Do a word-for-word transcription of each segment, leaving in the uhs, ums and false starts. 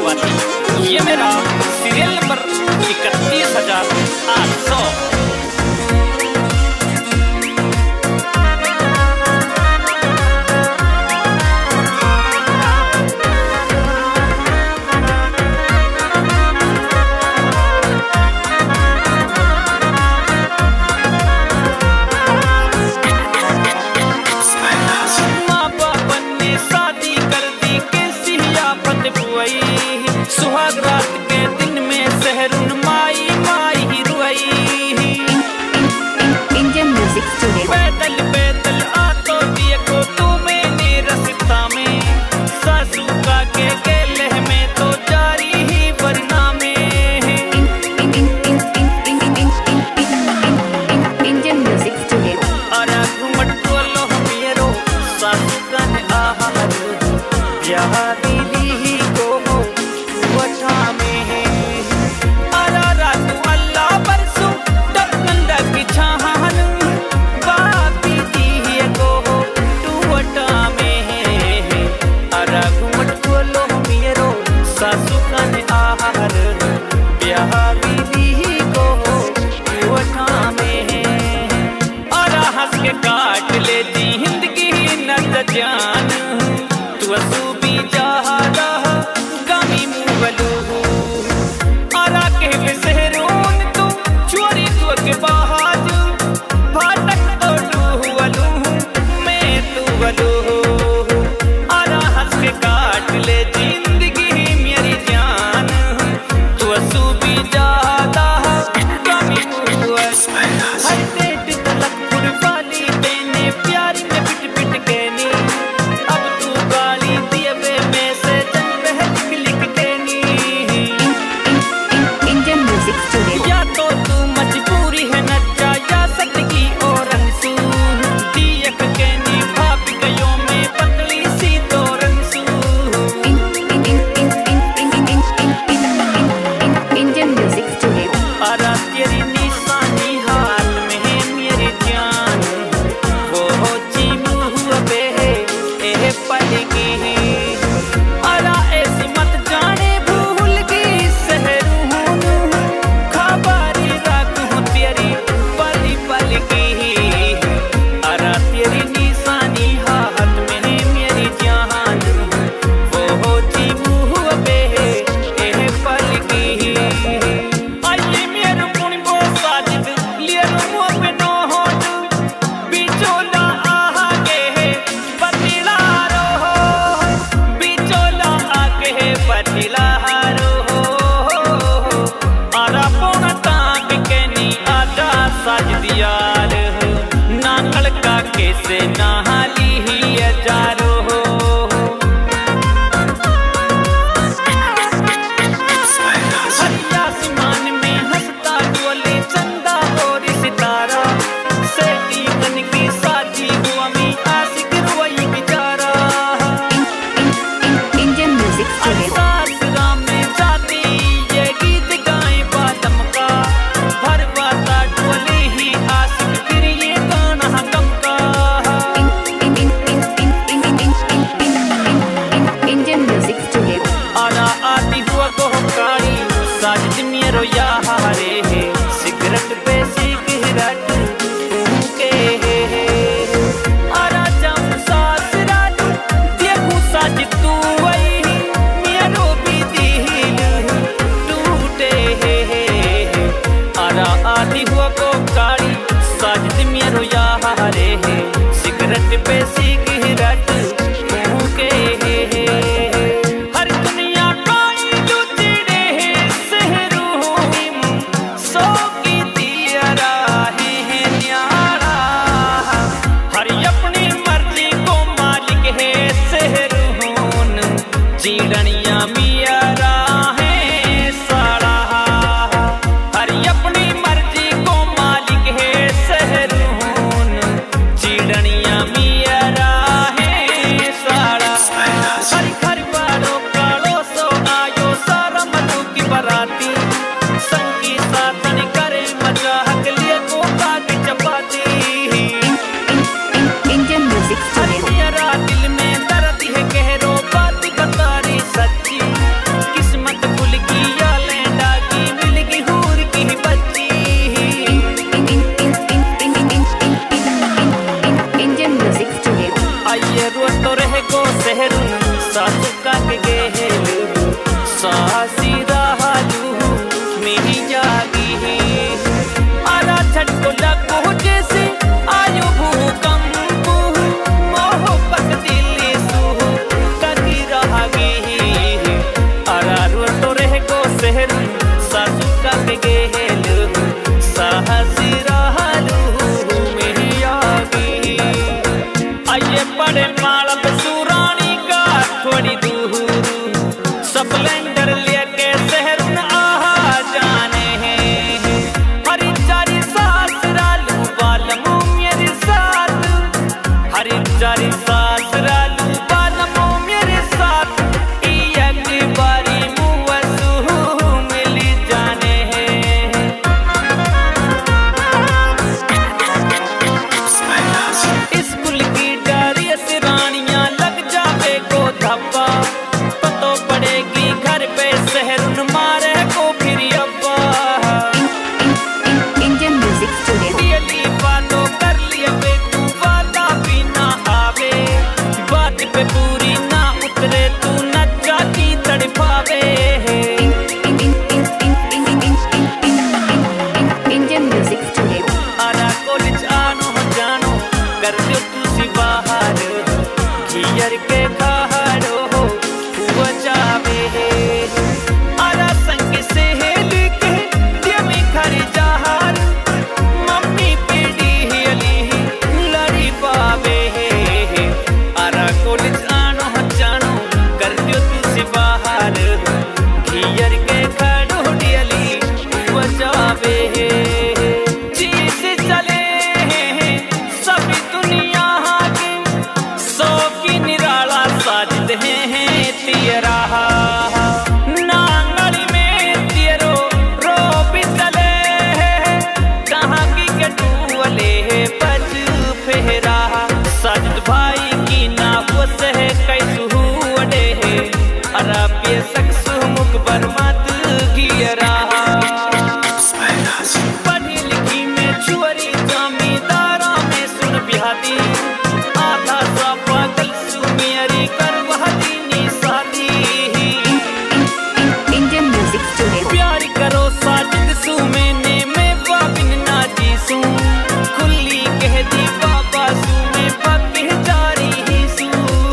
पाती। ये मेरा सीरियल नंबर इकतीस हजार आठ सौ। सुहाग रात के दिन में सहरुन माई माई ही रुई। Indian music studio. पैदल पैदल आ तो दिए को तू मैंने रस्ता में, सासू का के गेले में तो जारी ही वरना में। Indian music studio. अरे घूमट बोलो मेरो सासू का ने आहार यहाँ दिली ही को वठा में है। अरा रातू अल्लाह परसू डकंदा की छाहन बापी दी को तू वठा में है। अरा घूमट बोलो मेरो सासू का ने आहार ब्याह विधि को तू वठा में है। अरा हंस के काट लेती जिंदगी न जान तू असूबी जहादा गमी मुगलू। अरा के सहरून तू चोरी तू के बाहर फाटक तोड़ू वलू मैं तू वलू। अरा हंस के काट ले जिंदगी मेरी जान तू असूबी जहादा गमी मुगलू। हर पेट तलक फुलवाली देने प्यार में पिट पिट कहनी, अब तू गाली दिए बे में से जन बहक लिख देनी। Indian music studio. या तो तू मजबूरी है न जा या सटकी और रंसू दियक कहनी भाप गयो में पतली सी तो रंसू। Indian music studio. अरा तेरी निशानी हाथ में है मेरी जान, वो हो चीमू हुआ बे ए पलगी। अरा ऐसी मत जाने भूल गई सहरून खबारी रखूं तेरी पली पलगी। अरा तेरी निशानी हाथ में है मेरी जान, वो हो चीमू हुआ बे ए पलगी। आइए मेरे पुणी बो साजिद लिए रुमो पे नो होट बिचोला आगे है पतिला रो बिचोला आगे है पतिला रो। आरा पोना ताक कहनी आजा साजिद यार नाकल का कैसे नहाली ही अजारो। हरी आसमान में हंसता डोले चंदा और सितारा, सेठी मन की साथी हुआ मी आशिक रुई बेचारा। Indian music studio. सासुरा में जाती ये गीत गाए बादम का, भरवाता डोले ही आशिक फिर ये गाना गम का। Indian music studio. आना आती हुआ गोहकारी साजिद मेरो यारे है सिगरेट पे सिगरेट के है। आरा जाऊं सास रात देखूं साजिद तू वही मेरो भी दिल टूटे है। आरा आती हुआ गोहकारी साजिद मेरो यारे है सिगरेट पे सिगरेट के है। हर दुनिया कोई लुटेरे है सहरून सो की दियरा है न्यारा। हर अपनी मर्जी को मालिक है सहरून चीड़निया मियारा है साड़ा। हर अपनी मर्जी को मालिक है सहरून चीड़निया मियारा है साड़ा। हर घर वालों कालो सो आयो सारा मधु की बराती, संगी साथन करे मजा हक लिए को काट चपाती। Indian music studio. हर दिल में दर्द है गहरो बात बता रही सच्ची। पियरो तो रह गो सहरुन सासु का के गेल सासी रहलू मेरी जागी आरा झटको लगो जैसे आयु भूकंप मोहब्बत दिल सु कदी रहागी आरा रो तो रह गो सहरुन सासु का के गेल सासी रहलू मेरी जागी आइए पड़े मालप सुरानी का थोड़ी दूर स्प्लेंडर लेके शहरुन आहा जाने हैं हरी चारी सास रालू बालमू मेरे साथ हरी चारी सास रालू बालमू मेरे साथ एक बारी मुवसू मिली जाने हैं स्कूल की डारी से रानियां लग जावे को धब्बा पतो पड़ेगी घर पे शहरुन मारे को फिर अब्बा Indian Music Studio. दियली बातों कर लिए वे तू वादा भी ना आवे बात पे पूरी ना उतरे तू न जाती तड़पावे Indian Music Studio. Arrah college आनो जानो कर दो तू सी बाहर घियर के खाड़ो हुआ जावे आरा संग से लेके दियमी घर जहार मम्मी पीड़ी हियली लड़ी पावे आरा कॉलेज आनो जानो कर दो तू सी बाहर घियर के खाड़ो डियली हुआ जावे चीज चले सभी दुनिया के सौ की निराला साजिद हैं तियरा नांगली में तियरो रो भी चले कहाँ की कटुअले बज फेरा साजिद भाई की नाव से कैसू अडे अरबिय सक्स मुख बर्मत गियरा पढ़ी लिखी में छुअरी जमींदारा में सुन बिहाती आधा सा पागल सुमियरी कर वहदी नी साथी Indian Music Studio. प्यार करो साजिद सु मैंने मैं बाबिन नाजी सु खुली कह दी बाबा सु मैं बाकी जारी ही सु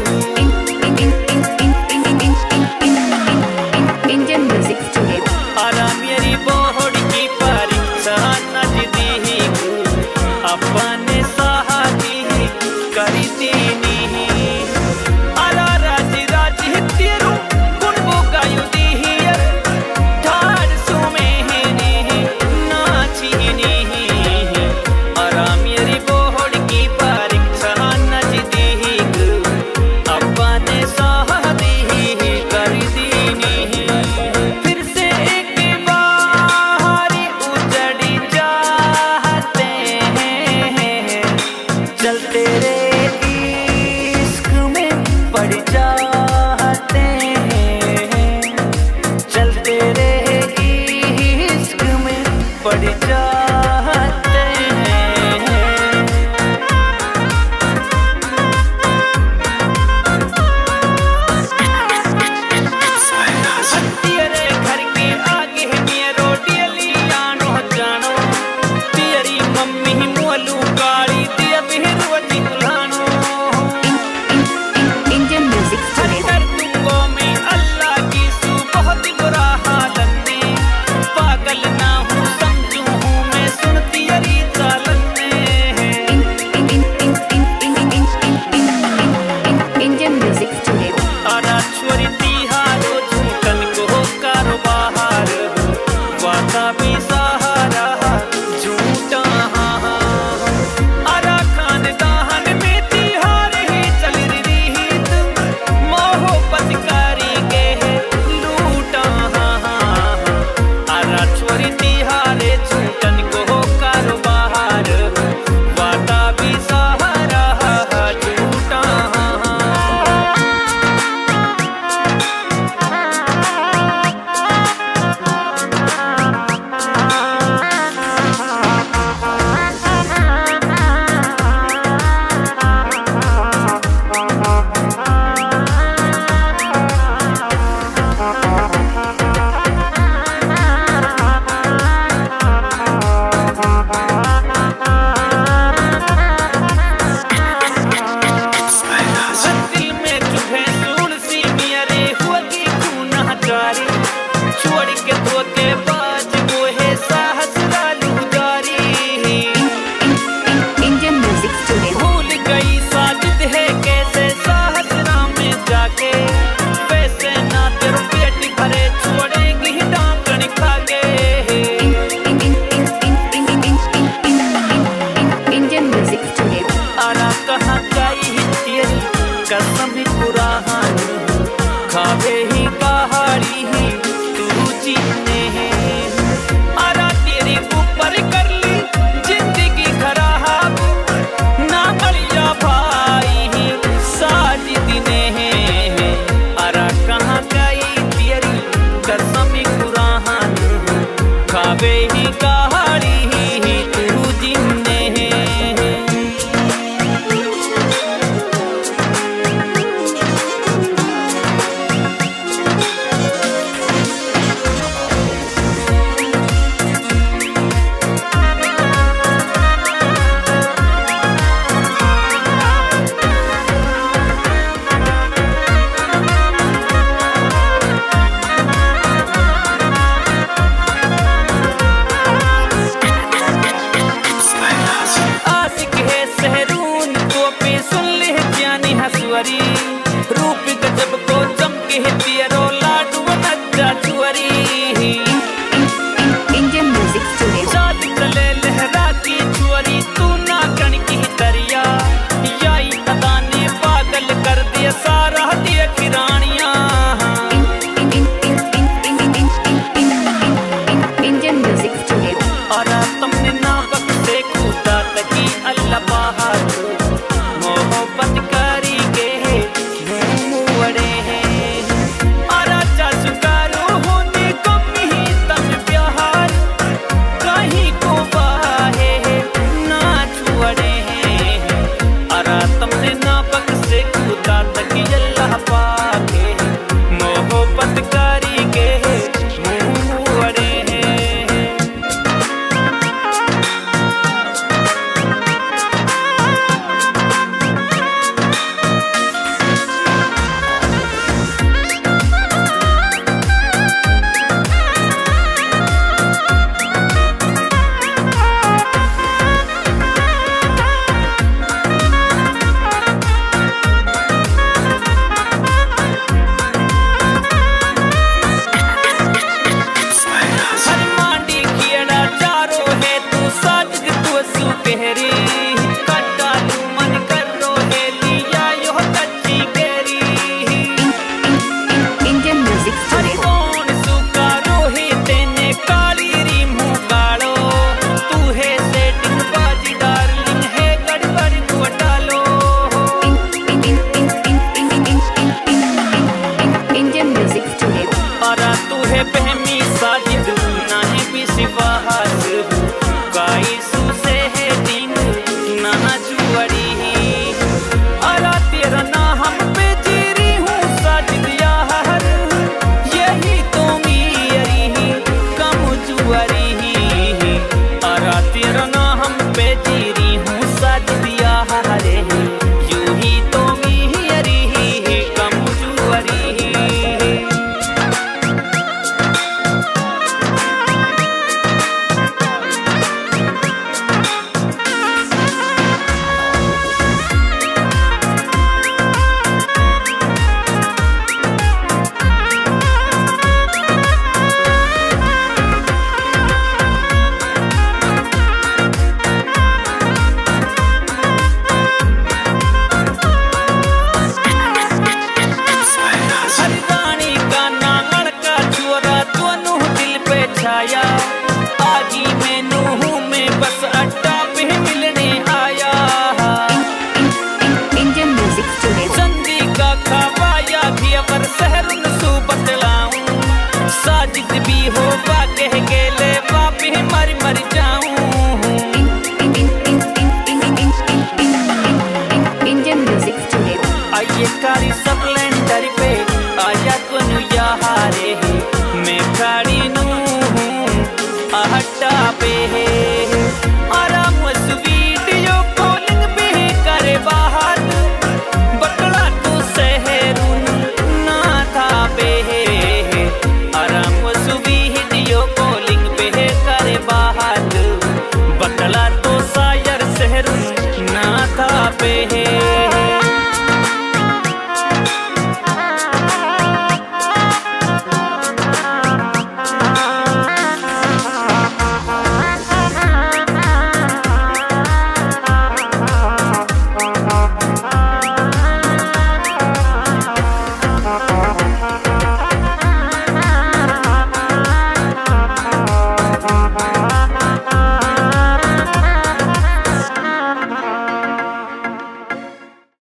Indian Music Studio. आरा मेरी बोहड़ की परीक्षा नजदी ही अपने सहादी करी दीनी आरा राज राज तेरू गुणबो गायु दी ठाड़ सुमे नाचीनी आरा मेरी बोहड़ की परीक्षा नजदी अपने सहादी करी दीनी फिर से एक बारी उजड़ी जाते हैं चल तेरे इश्क में पड़ जाते हैं चल तेरे इश्क में पड़ जाते हैं तेरे घर के आगे मेरो डियली आनो जानो तेरी मम्मी मोलू काली दिया बिहरवती उलानो Indian Music Studio. कुरान खावे ही कहाड़ी ही तू जीने अरा तेरे ऊपर कर ली जिंदगी खराब ना बढ़िया भाई ही साज दिने अरा कहाँ गई तेरी कसम कुरान खावे ही कहाड़ी ही तू जीने रूप गजब को चमके तेरो लाडू नच्चा चुअरी इंडियन म्यूजिक स्टूडियो चाँद चले लहराती चुअरी तू ना कण की दरिया याई अदा ने पागल कर दिया सारा दिया खिरानिया इंडियन म्यूजिक स्टूडियो और तुमने ना बख्शे खुदा तकी अल्लाह बाहर मोहब्बत करी के मुड़े हैं और चुकारो होने कम ही तम प्यार कहीं को बाहे ना छुड़े हैं और तुमने ना बख्शे खुदा तक अल्लाह पाके मोहब्बत करी के मुड़े हैं कारी सब लेंडर पे